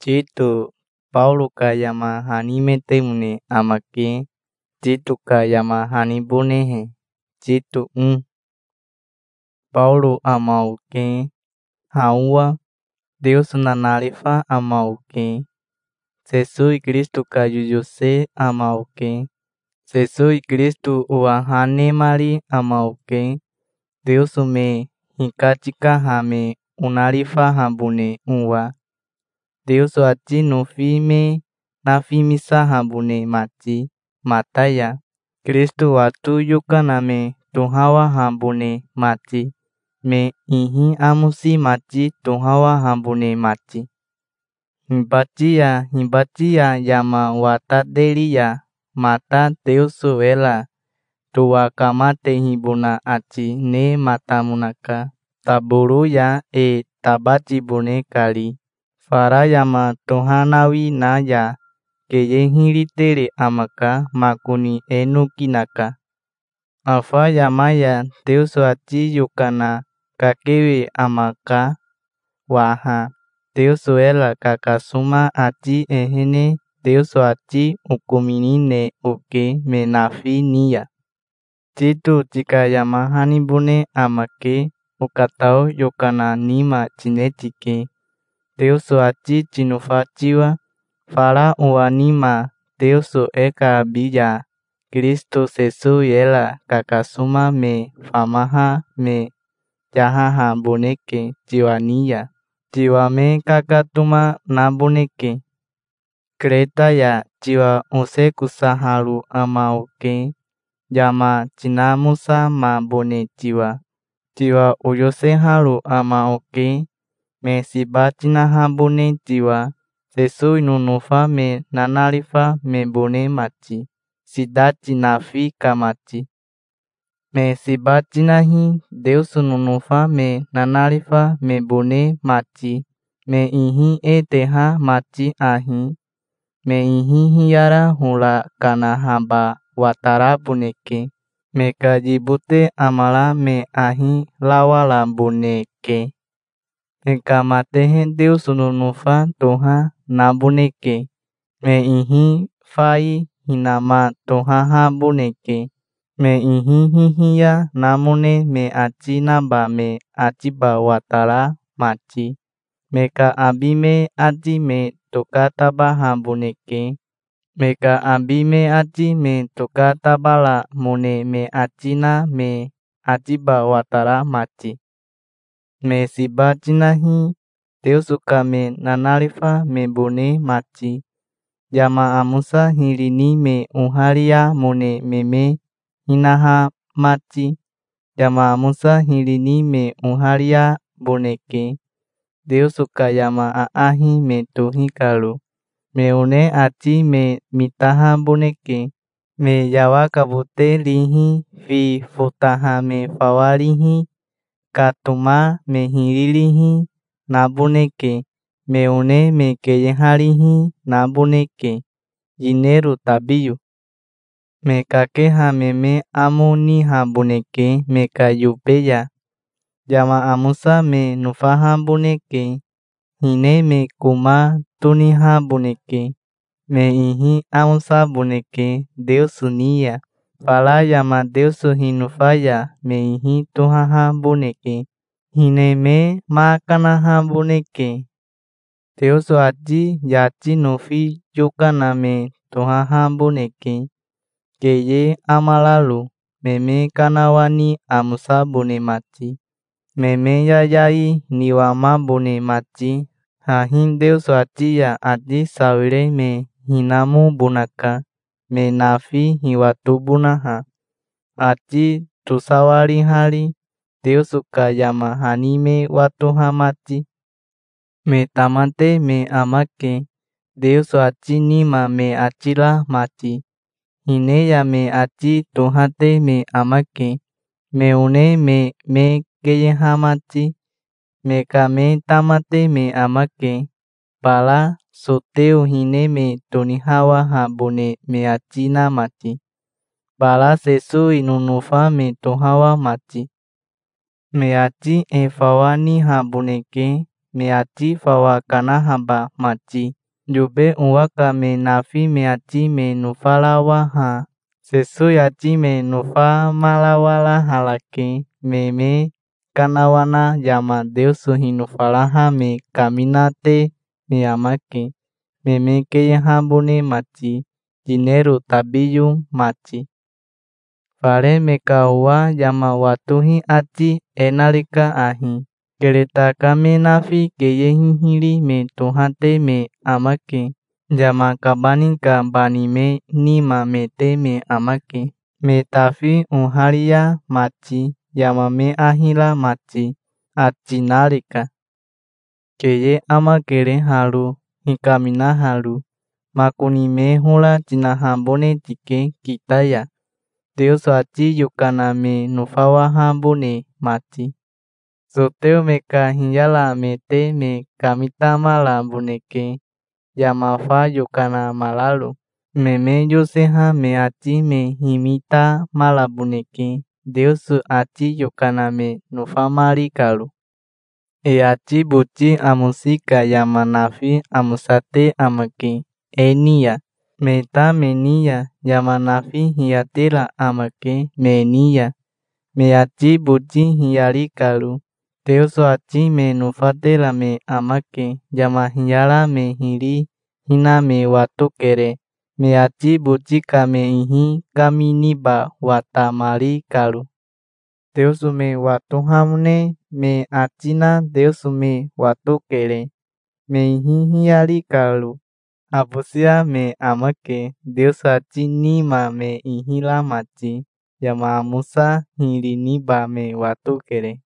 Jitu Paulo ka yama hani metemune amake jitu ka yama hani bonehe jitu Paulo amauke haua Deus nanalifa amauke Jesus Cristo ka yuyose amauke Jesus Cristo uahane mari amauke Deus me hikatika hame unalifa hambune uwa Deus ati nufi me nafimisa hambune mati mataya Cristo watu yukana me tuhawa hambune mati me ihi amusi mati tuhawa hambune mati Hibatia yama watadelia mata Deusu ela tua kamate hibuna ati ne matamunaka taburu ya tabati bune kali Fara yama tohanawi na ya keye hiritere amaka makuni enukinaka Afa yamaya Deusu ati yukana kakewe amaka waha Deusu ela kakasuma ati ehene Deusu ati ukuminine uke menafi niya Jitu jika yama hani bune amake ukatau yukana nima chinetike Deusu ati chinufachiwa fara uanima Deusu eka abiya Cristo sesu ela kakasuma me famaha me jahaha boneke jiwania jiwa me kakatuma na boneke Kreta ya jiwa usekusahalu amauke Yama chinamusa ma bone jiwa uyosehalu amauke me sibatina hambune jiwa sesu nunufa me nanalifa me bone machi sidachi nafi kamachi me sibatinahi Deus nunufa me nanalifa me bone machi me ihi eteha machi ahi me ihi hiara hula kana hamba watara buneke me kajibute amala me ahi lawala buneke me kamatehe Deus nunufa toha nabuneke me ihi fai hinama tohaha buneke me ihi hihia namune me achi naba me achiba watara machi me ka abime aji me tokatabaha buneke me ka abime aji me tokatabala mune me achina me achiba watara machi me sibachinahi Deusu kame nanalifa me bone machi Yama amusa hilini me uharia mune meme hinaha machi Yama amusa hilini me uharia boneke Deusu ka yama aahi me tuhikalu me une achi me mitaha boneke me yawa kabute lihi fi futaha me fawalihi katuma me hirilihi nabuneke me une me keyehalihi nabuneke jineru tabiyu me kakeha meme amuni habuneke me kayupeya Yama amusa me nufaha buneke hine me kuma tuniha buneke me ihi amusa buneke Deusu niya Fala yama Deusu hinufaya me ihi tuhaha buneke hine me makanaha buneke Deusu aji yachi nufi yukana me tuhaha buneke keye amalalu meme kanawani amusa bune machi meme yayai niwama bune machi hahin Deusu aji ya aji sawire me hinamu bunaka me nafi hiwatu bunaha aji tusawari hali Deusu ka yama hanime watuha machi me tamate me amake Deusu aji nima me achila machi hine ya me achi tuhate me amake me une me keyeha machi me kame tamate me amake pala soteu hine me tonihawa habune me achina machi pala sesu inunufa me tohawa machi me achi efawani habuneke me achi fawa kana haba machi. Yube uwaka me nafi me achi me nufalawa ha. Sesui achi me nufa malawala halake me kanawana yama Deus hinufalaha me caminate me amake. Me que hambune machi. Dinheiro tabiyu machi. Fare me kaua yama watuhi achi enalika ahi. Kereta kame nafi keye hihiri me tuhate me amake. Yama kabani ka bani me nima me te me amake. Me tafi unharia machi. Yama me ahila machi. Achi nalika. Keye amakere halu. Hikamina halu. Makuni me hula tina hambone tike kitaya. Deus achi yukana me nufawa hambone machi. Soteu me ka hinyala me te me kamitama la buneke. Yamafa yukana malalu. Me yoseha me achi me himita malabuneke. Deus achi yukana me nufamari kalu. E achi buchi amusika yamanafi amusate amake. Enia. Meta menia yamanafi hiatela amake menia. Me achi buchi hiari kalu. Deus achi me nufatela me amake. Yama hiara me hiri hina me watukere. Me achi buchi kame ihi kaminiba watamari kalu. Deus me watuhamne me achina Deus me watukere. Me ihi hiari kalu. Abusia me amake. Deus achi nima me ihila machi. Yama amusa hiri niba me watukere.